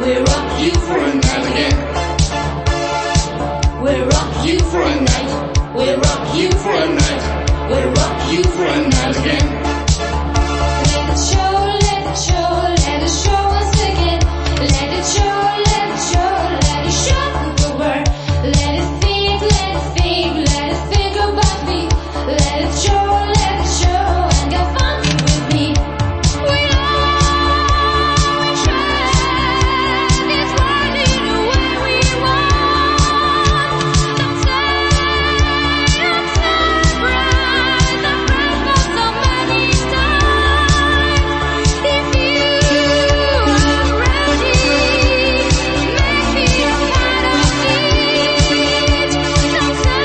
We rock you for a night again. We rock you for a night. We rock you for a night. We rock you for a night again. Let it show, let it show, let it show us again. Let it show, let it show, let it show the world. Let it think, let it think, let it think about me. Let it show, and get funky with me. We always try this world in the way we want. Don't say it's not right. I've heard for so many times. If you are ready, make me a part of it. Don't say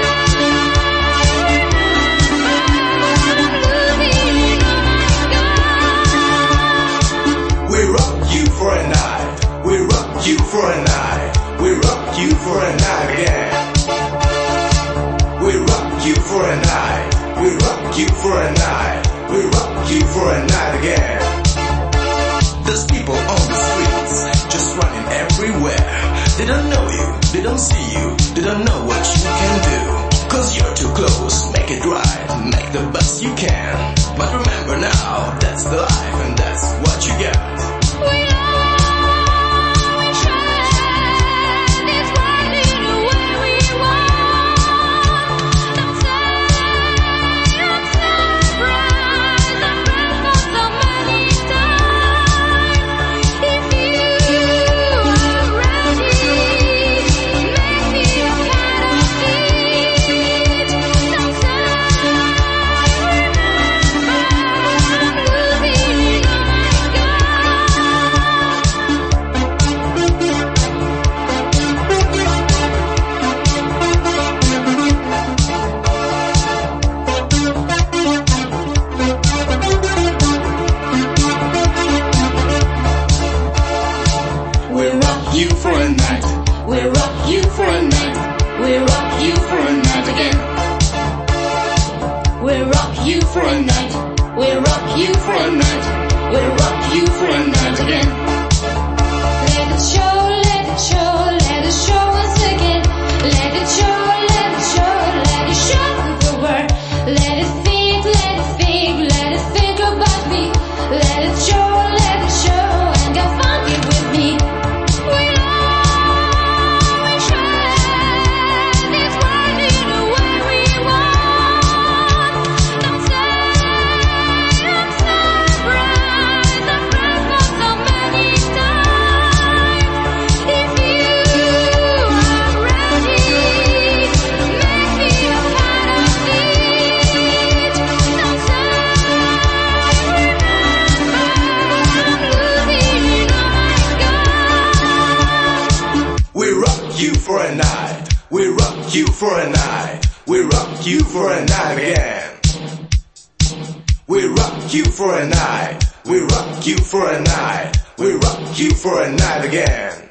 We rock you for a night. We rock you for a night. We rock you for a night again. We rock you for a night. We rock you for a night. We rock you for a night again. There's people on the streets just running everywhere. They don't know you, they don't see you, they don't know what you can do. Cause you're too close, make it right, make the best you can. But remember now, that's the life and that's what you get. we always try this world in the way we want. Don't say it's not right. I've heard for so many times. If you are ready, make me a part of it. Don't say we rock you for a night. We rock you for a night. We rock you for a night again. We rock you for a night. We rock you for a night. We rock you for a night again. Let it show, let it show, let it show us again. Let it show, let it show, let it show the world. Let it think, let it think, let it think about me. Let it show, and get funky with me. We always try this world in the way we want. Don't say it's not right. I've heard for so many times. If you are ready, make me a part of it. Don't say We rock you for a night. We rock you for a night. We rock you for a night again. We rock you for a night. We rock you for a night. We rock you for a night again.